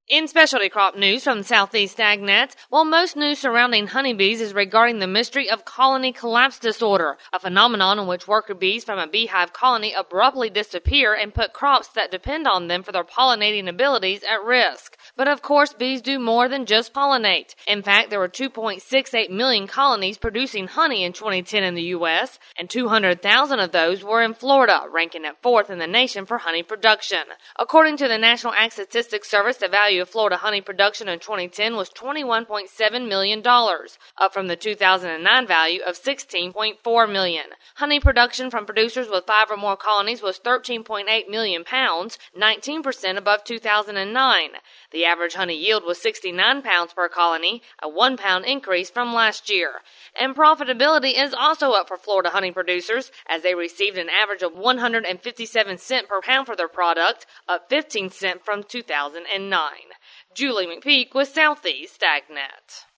In specialty crop news from Southeast AgNet, while most news surrounding honeybees is regarding the mystery of colony collapse disorder, a phenomenon in which worker bees from a beehive colony abruptly disappear and put crops that depend on them for their pollinating abilities at risk. But of course, bees do more than just pollinate. In fact, there were 2.68 million colonies producing honey in 2010 in the U.S., and 200,000 of those were in Florida, ranking at fourth in the nation for honey production. According to the National Ag Statistics Service, the value of Florida honey production in 2010 was $21.7 million, up from the 2009 value of $16.4 million. Honey production from producers with 5 or more colonies was 13.8 million pounds, 19% above 2009. The average honey yield was 69 pounds per colony, a 1 pound increase from last year. And profitability is also up for Florida honey producers, as they received an average of 157 cents per pound for their product, up 15 cents from 2009. Julie McPeak with Southeast AgNet.